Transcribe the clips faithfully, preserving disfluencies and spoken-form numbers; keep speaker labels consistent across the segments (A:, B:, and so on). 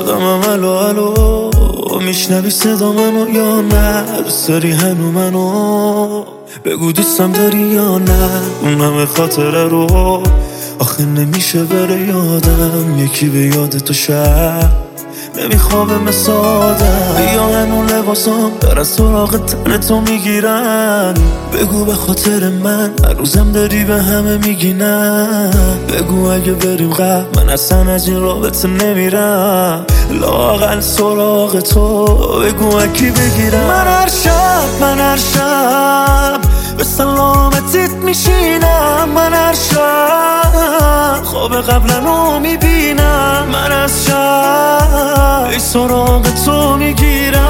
A: عشقم الو الو میشنوی صدا منو یا نه؟ دوست داری هنو منو؟ بگو دوستم داری یا نه؟ اون همه خاطره رو آخه نمیشه بره یادم، یکی به یاد تو شب نمیخوابه مثل آدم. بیا هنو لباسام در از سراغ تن تو میگیرن، بگو به خاطر من هر روزم داری به همه میگی نه. بگو اگه بریم قبل من اصلا از این رابطه نمیرم، لااقل سراغ تو بگو اکی بگیرم. من هر شب من هر شب به سلامتیت میشینم، من هر شب خواب قبلنو میبینم، من از شب ای سراغ تو میگیرم.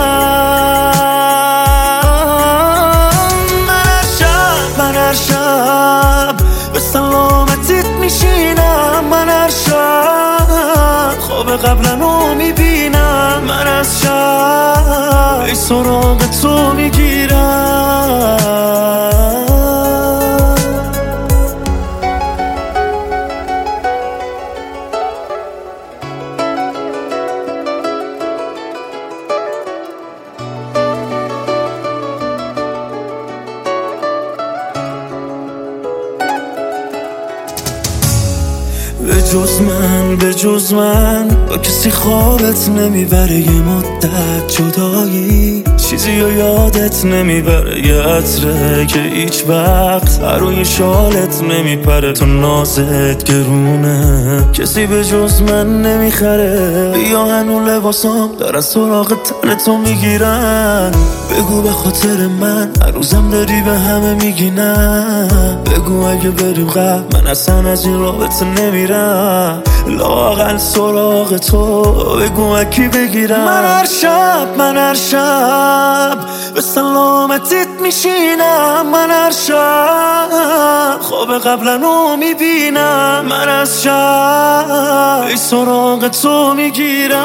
A: من هر شب من هر شب به سلامتیت میشینم، من هر شب خواب قبلنو میبینم، من از شب ای سراغ تو میگیرم. به جز من به جز من با کسی خوابت نمیبره، یه مدت جدایی چیزی رو یادت نمیبره، یه عطره که هیچ وقت روی شالت نمیپره، تو نازت گرونه کسی به جز من نمیخره. بیا هنو لباسام در از سراغ تن تو میگیرن، بگو به خاطر من هر روزم داری به همه میگی نه. بگو اگه بریم قبل من اصلا از این رابطه نمیرم، لااقل سراغ تو بگو اکی بگیرم. من هر شب من هر شب به سلامتیت میشینم، من هر شب خواب قبلنو میبینم، من از شب ای سراغ تو میگیرم.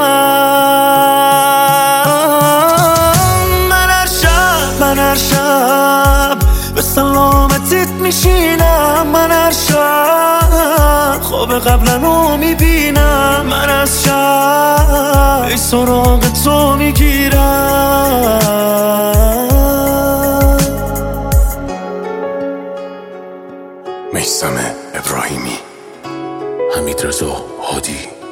A: من هر شب من هر شب به سلامتیت میشینم، من هر شب خواب قبلنو میبینم، من از شب ای سراغ تو میگیرم.
B: میثم ابراهیمی، حمیدرضا هادی.